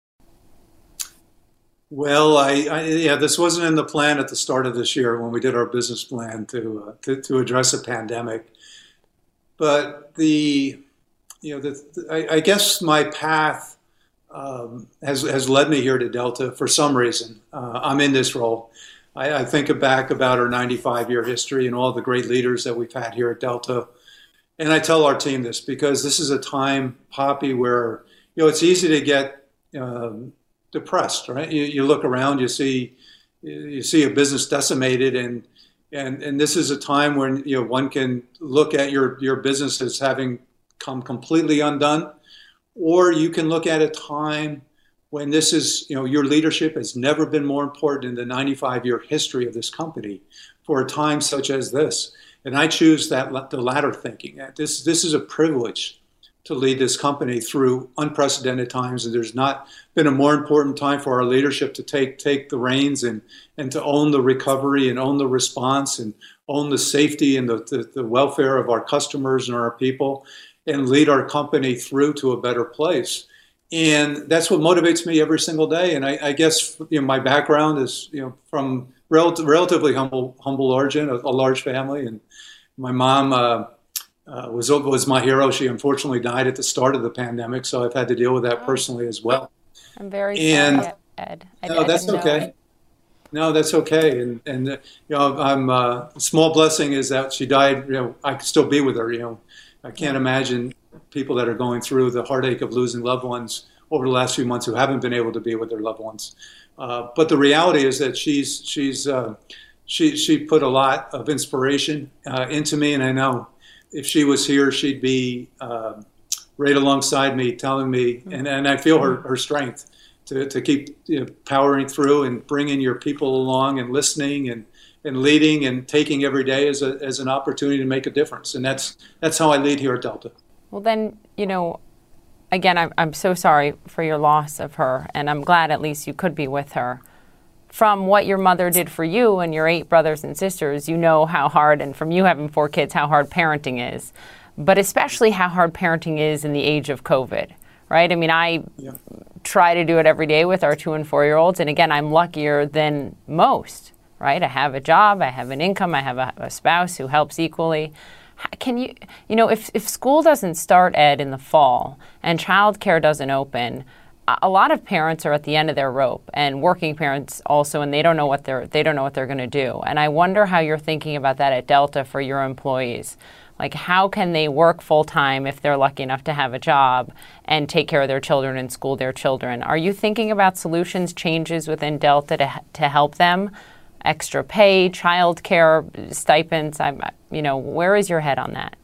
Well, this wasn't in the plan at the start of this year when we did our business plan to address a pandemic. But I guess my path has led me here to Delta for some reason. I'm in this role. I think back about our 95-year history and all the great leaders that we've had here at Delta. And I tell our team this because this is a time, Poppy, where it's easy to get depressed, right? You look around, you see a business decimated, and this is a time when one can look at your business as having come completely undone, or you can look at a time when this is, your leadership has never been more important in the 95-year history of this company for a time such as this. And I choose the latter thinking. This is a privilege to lead this company through unprecedented times, and there's not been a more important time for our leadership to take the reins and to own the recovery and own the response and own the safety and the welfare of our customers and our people, and lead our company through to a better place. And that's what motivates me every single day. And I guess my background is from relatively humble origin, a large family, and my mom was my hero. She unfortunately died at the start of the pandemic, so I've had to deal with that personally as well. I'm very sorry, Ed. No, that's okay. No, that's okay. And I'm a small blessing is that she died. I could still be with her. I can't imagine people that are going through the heartache of losing loved ones over the last few months who haven't been able to be with their loved ones. But the reality is that she put a lot of inspiration into me, and I know if she was here, she'd be right alongside me, telling me, and I feel her strength to keep powering through and bringing your people along and listening and leading and taking every day as an opportunity to make a difference. And that's how I lead here at Delta. Well, then, again, I'm so sorry for your loss of her, and I'm glad at least you could be with her. From what your mother did for you and your 8 brothers and sisters, you know how hard, and from you having 4 kids, how hard parenting is, but especially how hard parenting is in the age of COVID, right? I try to do it every day with our 2 and 4-year-olds, and again, I'm luckier than most, right? I have a job, I have an income, I have a spouse who helps equally. Can you, if school doesn't start, Ed, in the fall and childcare doesn't open, a lot of parents are at the end of their rope, and working parents also, and they don't know what they're going to do. And I wonder how you're thinking about that at Delta for your employees. Like, how can they work full time if they're lucky enough to have a job and take care of their children and school their children? Are you thinking about solutions, changes within Delta to help them? Extra pay, childcare, stipends? Where is your head on that?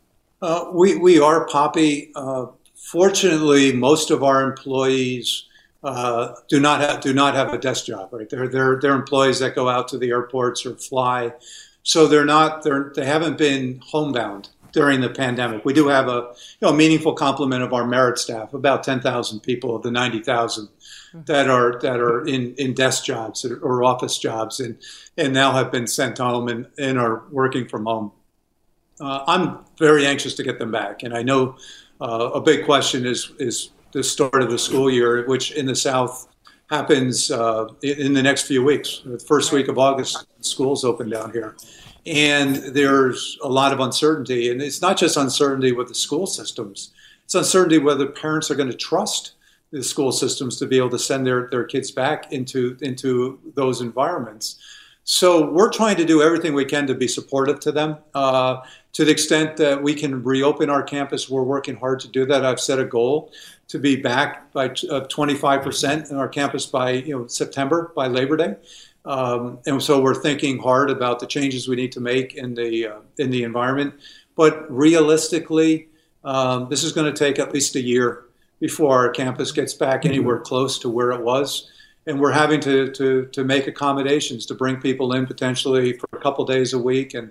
We are, Poppy. Fortunately, most of our employees do not have a desk job, right? They're employees that go out to the airports or fly, so they haven't been homebound during the pandemic. We do have a meaningful complement of our merit staff, about 10,000 people of the 90,000 that are in desk jobs or office jobs, and now have been sent home and are working from home. I'm very anxious to get them back, and I know a big question is the start of the school year, which in the South happens in the next few weeks. The first week of August, schools open down here. And there's a lot of uncertainty. And it's not just uncertainty with the school systems. It's uncertainty whether parents are going to trust the school systems to be able to send their kids back into those environments. So we're trying to do everything we can to be supportive to them. To the extent that we can reopen our campus, we're working hard to do that. I've set a goal to be back by 25% in our campus by September, by Labor Day. And so we're thinking hard about the changes we need to make in the environment. But realistically, this is going to take at least a year before our campus gets back anywhere close to where it was. And we're having to make accommodations to bring people in potentially for a couple days a week and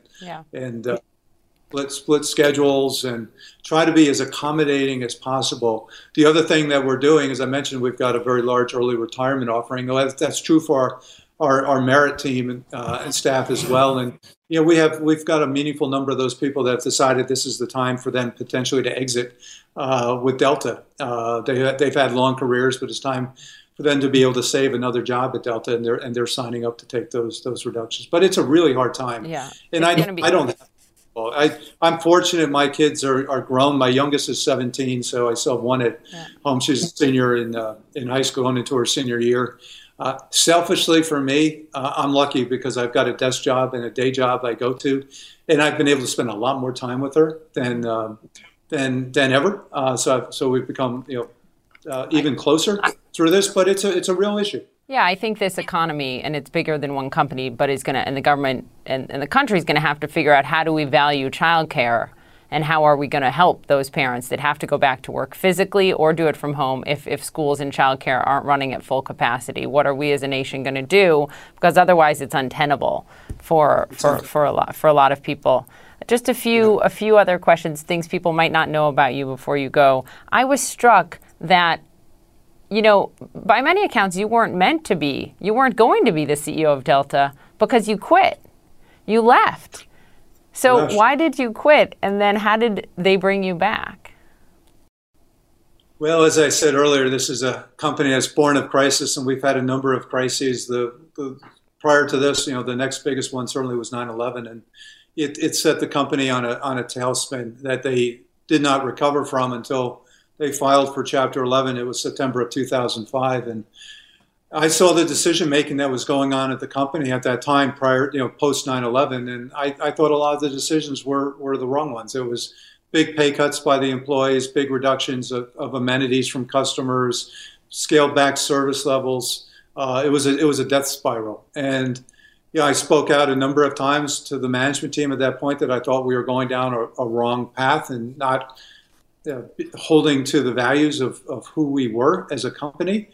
split schedules and try to be as accommodating as possible. The other thing that we're doing, as I mentioned, we've got a very large early retirement offering. That's true for our merit team and staff as well. And we've got a meaningful number of those people that have decided this is the time for them potentially to exit with Delta. They've had long careers, but it's time for them to be able to save another job at Delta, and they're signing up to take those reductions. But it's a really hard time. Yeah, and I don't. I'm fortunate. My kids are grown. My youngest is 17, so I still have one at home. She's a senior in high school, going into her senior year. Selfishly for me, I'm lucky because I've got a desk job and a day job I go to, and I've been able to spend a lot more time with her than ever. So we've become even closer through this, but it's a real issue. Yeah, I think this economy, and it's bigger than one company, but and the government and the country is going to have to figure out how do we value childcare and how are we going to help those parents that have to go back to work physically or do it from home if schools and childcare aren't running at full capacity. What are we as a nation going to do? Because otherwise it's untenable for a lot of people. Just a few other questions, things people might not know about you before you go. I was struck that by many accounts, you weren't going to be the CEO of Delta because you quit. You left. So why did you quit? And then how did they bring you back? Well, as I said earlier, this is a company that's born of crisis, and we've had a number of crises. Prior to this, the next biggest one certainly was 9/11, and it set the company on a tailspin that they did not recover from until they filed for Chapter 11. It was September of 2005, and I saw the decision making that was going on at the company at that time, post 9/11, and I thought a lot of the decisions were the wrong ones. It was big pay cuts by the employees, big reductions of amenities from customers, scaled back service levels. It was a death spiral, and I spoke out a number of times to the management team at that point that I thought we were going down a wrong path and not holding to the values of who we were as a company.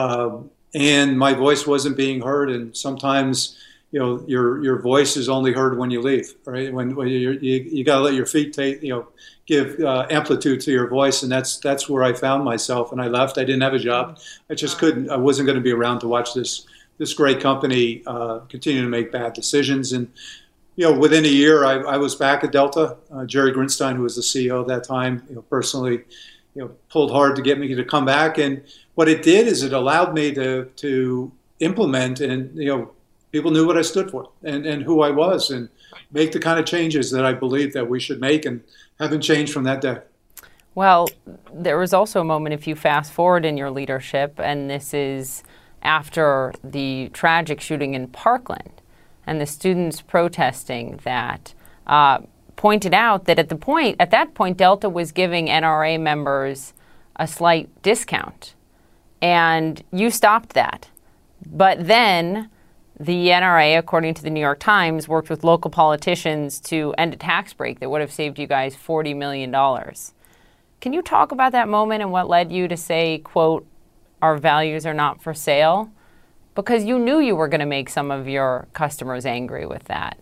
And my voice wasn't being heard. And sometimes, your voice is only heard when you leave, right? When you got to let your feet give amplitude to your voice. And that's where I found myself. And I left. I didn't have a job. I just couldn't. I wasn't going to be around to watch this great company continue to make bad decisions. And within a year, I was back at Delta. Jerry Grinstein, who was the CEO at that time, personally, pulled hard to get me to come back. And what it did is it allowed me to implement, and people knew what I stood for and who I was, and make the kind of changes that I believed that we should make, and haven't changed from that day. Well, there was also a moment, if you fast forward in your leadership, and this is after the tragic shooting in Parkland, and the students protesting that pointed out that at that point, Delta was giving NRA members a slight discount, and you stopped that. But then the NRA, according to the New York Times, worked with local politicians to end a tax break that would have saved you guys $40 million. Can you talk about that moment and what led you to say, quote, our values are not for sale? Because you knew you were going to make some of your customers angry with that.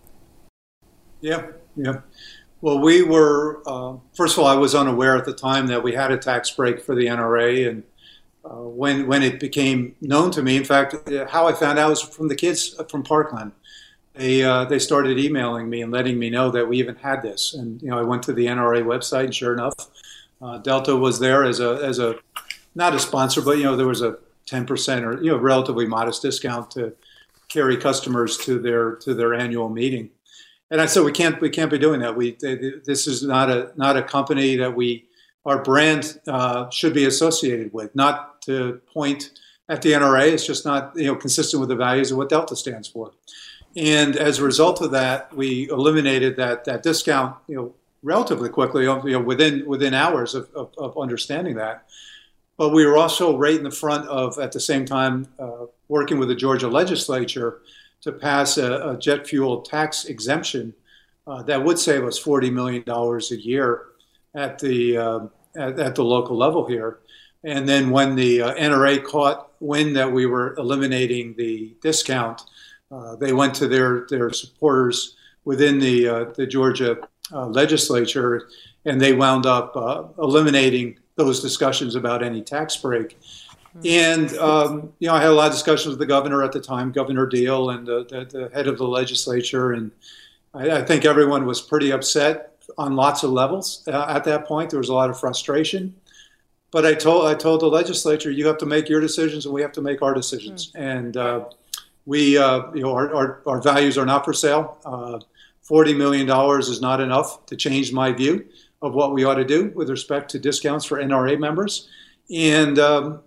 Yeah. Well, we were, first of all, I was unaware at the time that we had a tax break for the NRA. And when it became known to me, in fact, how I found out was from the kids from Parkland. They started emailing me and letting me know that we even had this. And, I went to the NRA website, and sure enough, Delta was there as a not a sponsor, but, there was a 10% or, relatively modest discount to carry customers to their annual meeting. And I said, we can't be doing that. This is not a company that our brand should be associated with. Not to point at the NRA, it's just not consistent with the values of what Delta stands for. And as a result of that, we eliminated that discount relatively quickly, within hours of understanding that. But we were also right in the front of, at the same time, working with the Georgia legislature to pass a jet fuel tax exemption that would save us $40 million a year at the local level here. And then when the NRA caught wind that we were eliminating the discount, they went to their supporters within the Georgia legislature, and they wound up eliminating those discussions about any tax break. And, I had a lot of discussions with the governor at the time, Governor Deal, and the head of the legislature. And I think everyone was pretty upset on lots of levels at that point. There was a lot of frustration. But I told the legislature, you have to make your decisions and we have to make our decisions. And we, our values are not for sale. $40 million is not enough to change my view of what we ought to do with respect to discounts for NRA members. And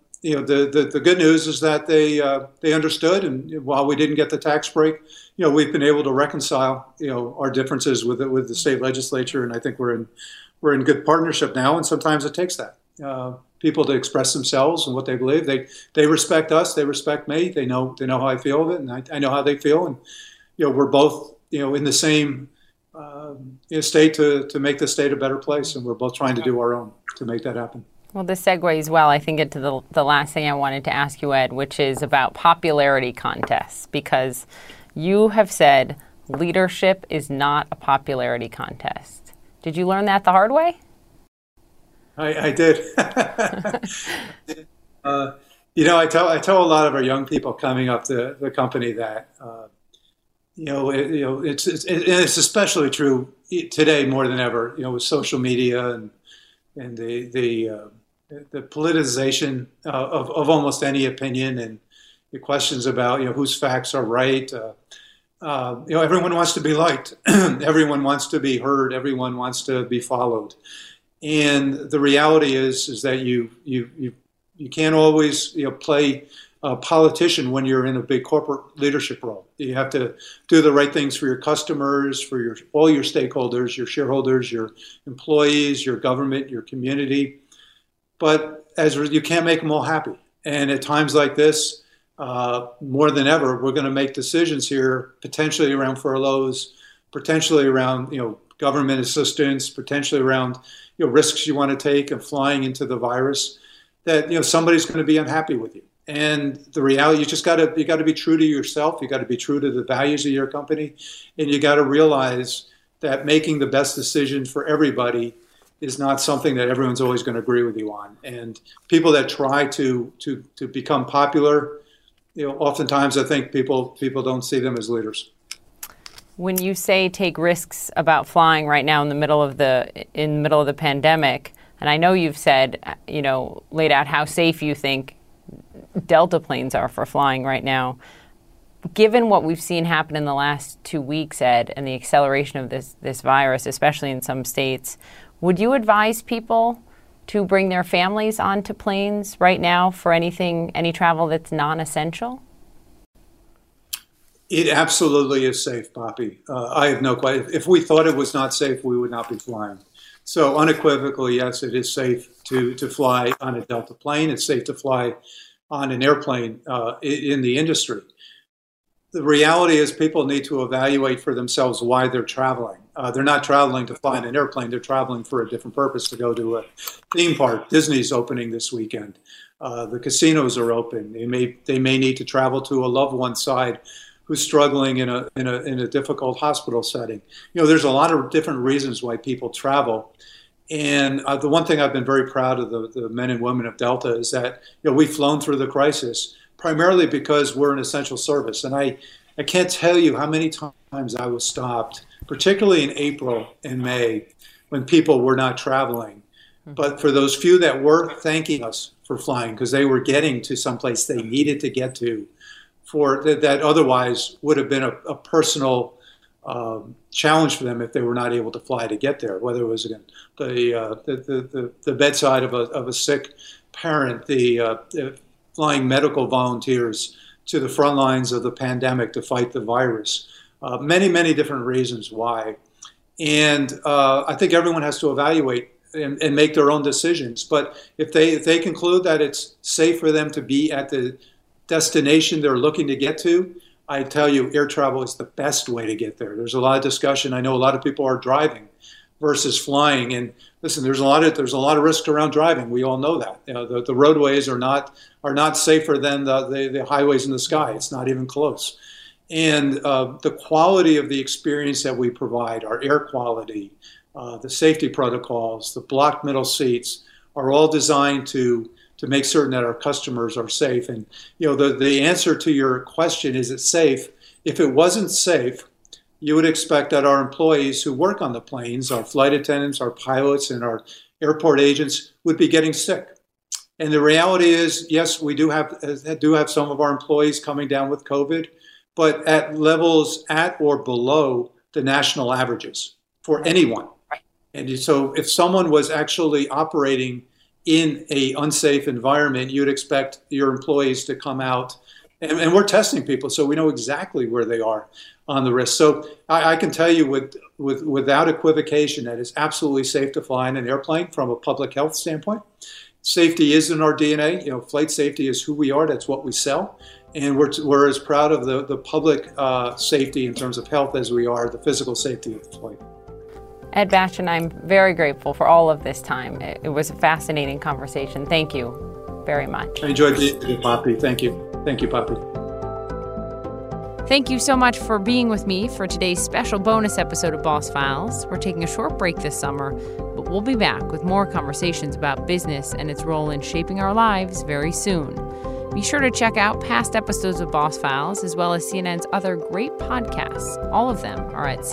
the good news is that they understood, and while we didn't get the tax break, we've been able to reconcile our differences with the state legislature, and I think we're in good partnership now. And sometimes it takes that people to express themselves and what they believe. They respect us, they respect me. They know how I feel of it, and I know how they feel. And we're both in the same state to make the state a better place, and we're both trying to do our own to make that happen. Well, this segues well, I think, into the last thing I wanted to ask you, Ed, which is about popularity contests, because you have said leadership is not a popularity contest. Did you learn that the hard way? I did. I tell a lot of our young people coming up to the company that it's especially true today more than ever. With social media and the politicization of almost any opinion, and the questions about whose facts are right. Everyone wants to be liked. Everyone wants to be heard. Everyone wants to be followed. And the reality is that you can't always play a politician when you're in a big corporate leadership role. You have to do the right things for your customers, for all your stakeholders, your shareholders, your employees, your government, your community. But you can't make them all happy. And at times like this, more than ever, we're going to make decisions here, potentially around furloughs, potentially around government assistance, potentially around risks you want to take and flying into the virus, that somebody's going to be unhappy with you. And the reality, you got to be true to yourself. You got to be true to the values of your company, and you got to realize that making the best decision for everybody is not something that everyone's always going to agree with you on. And people that try to become popular, oftentimes I think people don't see them as leaders. When you say take risks about flying right now in the middle of the pandemic, and I know you've said, laid out how safe you think Delta planes are for flying right now. Given what we've seen happen in the last 2 weeks, Ed, and the acceleration of this virus, especially in some states, would you advise people to bring their families onto planes right now for any travel that's non-essential? It absolutely is safe, Poppy. I have no question. If we thought it was not safe, we would not be flying. So unequivocally, yes, it is safe to fly on a Delta plane. It's safe to fly on an airplane in the industry. The reality is people need to evaluate for themselves why they're traveling. They're not traveling to fly in an airplane. They're traveling for a different purpose, to go to a theme park. Disney's opening this weekend. The casinos are open. They may need to travel to a loved one's side who's struggling in a difficult hospital setting. There's a lot of different reasons why people travel. And the one thing I've been very proud of the men and women of Delta is that we've flown through the crisis primarily because we're an essential service. And I can't tell you how many times I was stopped, particularly in April and May, when people were not traveling. But for those few that were, thanking us for flying because they were getting to someplace they needed to get to, for that otherwise would have been a personal challenge for them if they were not able to fly to get there. Whether it was again the bedside of a sick parent, the flying medical volunteers to the front lines of the pandemic to fight the virus. Many different reasons why. And I think everyone has to evaluate and make their own decisions. But if they conclude that it's safe for them to be at the destination they're looking to get to, I tell you, air travel is the best way to get there. There's a lot of discussion. I know a lot of people are driving versus flying. And listen, there's a lot of risk around driving. We all know that. The roadways are not safer than the highways in the sky. It's not even close. And the quality of the experience that we provide, our air quality, the safety protocols, the blocked middle seats, are all designed to make certain that our customers are safe. And the answer to your question, is it safe? If it wasn't safe, you would expect that our employees who work on the planes, our flight attendants, our pilots, and our airport agents would be getting sick. And the reality is, yes, we do have some of our employees coming down with COVID, but at levels at or below the national averages for anyone. And so if someone was actually operating in an unsafe environment, you'd expect your employees to come out. And we're testing people, so we know exactly where they are on the risk. So I can tell you without equivocation that it's absolutely safe to fly in an airplane from a public health standpoint. Safety is in our DNA. Flight safety is who we are. That's what we sell. And we're as proud of the public safety in terms of health as we are the physical safety of the flight. Ed Bastian, I'm very grateful for all of this time. It was a fascinating conversation. Thank you very much. I enjoyed being with you, Poppy. Thank you. Thank you, Poppy. Thank you so much for being with me for today's special bonus episode of Boss Files. We're taking a short break this summer, but we'll be back with more conversations about business and its role in shaping our lives very soon. Be sure to check out past episodes of Boss Files, as well as CNN's other great podcasts. All of them are at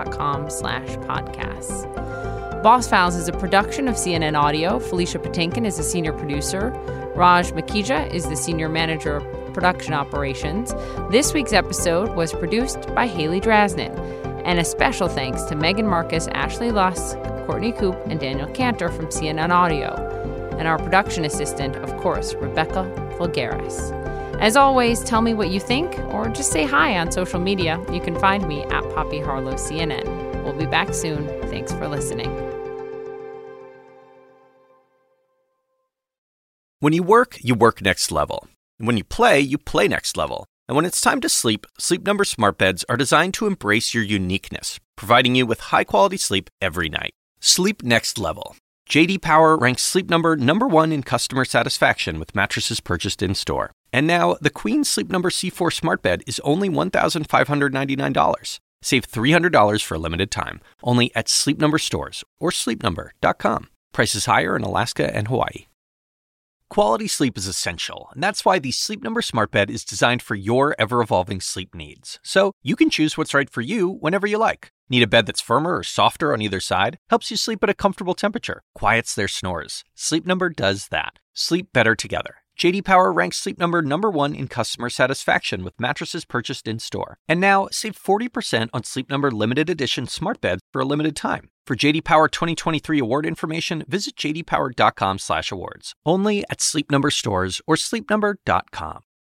cnn.com/podcasts. Boss Files is a production of CNN Audio. Felicia Patinkin is the senior producer. Raj Makija is the senior manager of production operations. This week's episode was produced by Haley Drasnin. And a special thanks to Megan Marcus, Ashley Luss, Courtney Coop, and Daniel Cantor from CNN Audio. And our production assistant, of course, Rebecca Fulgaris. As always, tell me what you think, or just say hi on social media. You can find me at Poppy Harlow CNN. We'll be back soon. Thanks for listening. When you work next level. And when you play next level. And when it's time to sleep, Sleep Number smart beds are designed to embrace your uniqueness, providing you with high-quality sleep every night. Sleep next level. J.D. Power ranks Sleep Number #1 in customer satisfaction with mattresses purchased in-store. And now, the Queen Sleep Number C4 smart bed is only $1,599. Save $300 for a limited time, only at Sleep Number stores or sleepnumber.com. Prices higher in Alaska and Hawaii. Quality sleep is essential, and that's why the Sleep Number smart bed is designed for your ever-evolving sleep needs. So you can choose what's right for you whenever you like. Need a bed that's firmer or softer on either side? Helps you sleep at a comfortable temperature. Quiets their snores. Sleep Number does that. Sleep better together. J.D. Power ranks Sleep Number #1 in customer satisfaction with mattresses purchased in-store. And now, save 40% on Sleep Number limited edition smart beds for a limited time. For J.D. Power 2023 award information, visit jdpower.com/awards. Only at Sleep Number stores or sleepnumber.com.